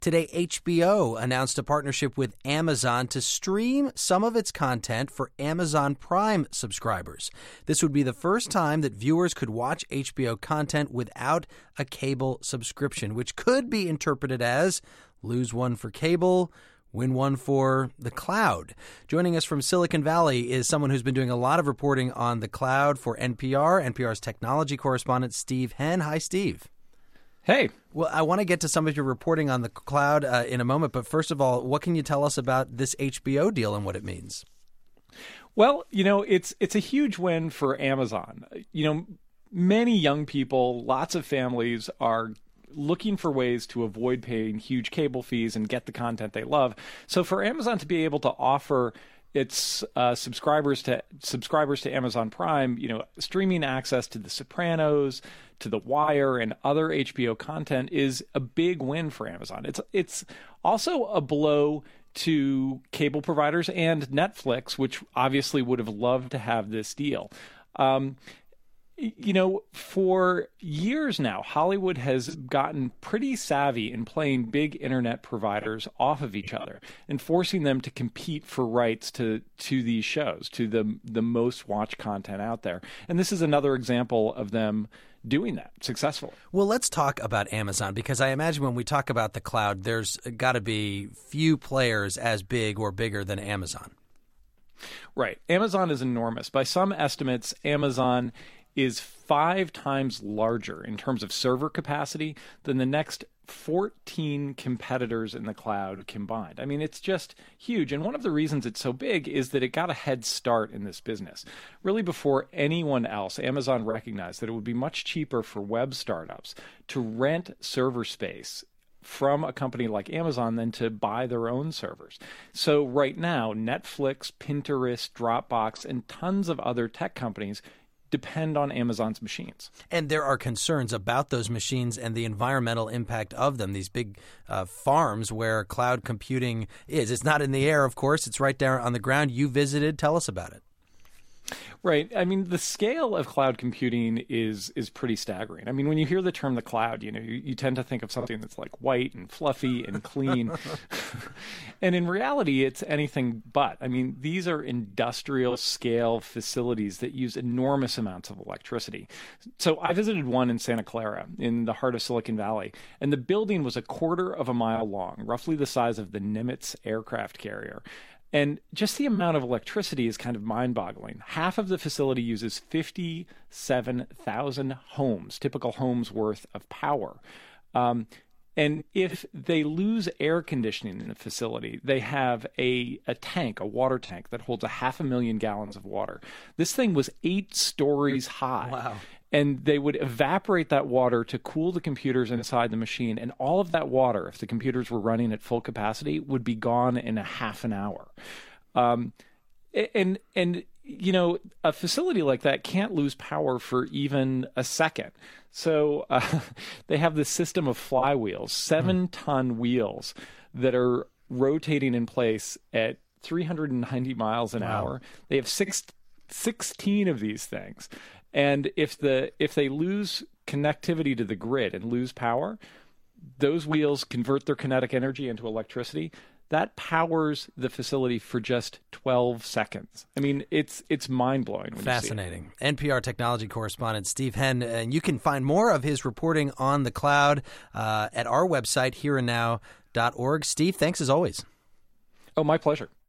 Today, HBO announced a partnership with Amazon to stream some of its content for Amazon Prime subscribers. This would be the first time that viewers could watch HBO content without a cable subscription, which could be interpreted as lose one for cable, win one for the cloud. Joining us from Silicon Valley is someone who's been doing a lot of reporting on the cloud for NPR's technology correspondent, Steve Henn. Hi, Steve. Hey. Well, I want to get to some of your reporting on the cloud in a moment, but first of all, what can you tell us about this HBO deal and what it means? Well, it's a huge win for Amazon. Many young people, lots of families are looking for ways to avoid paying huge cable fees and get the content they love. So for Amazon to be able to offer its subscribers to Amazon Prime, streaming access to The Sopranos, to The Wire, and other HBO content is a big win for Amazon. It's also a blow to cable providers and Netflix, which obviously would have loved to have this deal. For years now, Hollywood has gotten pretty savvy in playing big internet providers off of each other and forcing them to compete for rights to these shows, to the most watched content out there. And this is another example of them doing that successfully. Well, let's talk about Amazon, because I imagine when we talk about the cloud, there's got to be few players as big or bigger than Amazon. Right. Amazon is enormous. By some estimates, Amazon is 5 times larger in terms of server capacity than the next 14 competitors in the cloud combined. I mean, it's just huge. And one of the reasons it's so big is that it got a head start in this business. Really, before anyone else, Amazon recognized that it would be much cheaper for web startups to rent server space from a company like Amazon than to buy their own servers. So right now, Netflix, Pinterest, Dropbox, and tons of other tech companies depend on Amazon's machines. And there are concerns about those machines and the environmental impact of them, these big farms where cloud computing is. It's not in the air, of course. It's right there on the ground. You visited. Tell us about it. Right. I mean, the scale of cloud computing is pretty staggering. I mean, when you hear the term the cloud, you tend to think of something that's like white and fluffy and clean. And in reality, it's anything but. I mean, these are industrial scale facilities that use enormous amounts of electricity. So I visited one in Santa Clara in the heart of Silicon Valley, and the building was 1/4 of a mile long, roughly the size of the Nimitz aircraft carrier. And just the amount of electricity is kind of mind-boggling. Half of the facility uses 57,000 homes, typical homes worth of power. And if they lose air conditioning in the facility, they have a water tank that holds 500,000 gallons of water. This thing was 8 stories high. Wow. And they would evaporate that water to cool the computers inside the machine. And all of that water, if the computers were running at full capacity, would be gone in a half an hour. And a facility like that can't lose power for even a second. So they have this system of flywheels, 7-ton wheels that are rotating in place at 390 miles an hour. They have 16 of these things. And if they lose connectivity to the grid and lose power, those wheels convert their kinetic energy into electricity. That powers the facility for just 12 seconds. I mean, it's mind-blowing. Fascinating. NPR technology correspondent Steve Henn, and you can find more of his reporting on the cloud at our website, hereandnow.org. Steve, thanks as always. Oh, my pleasure.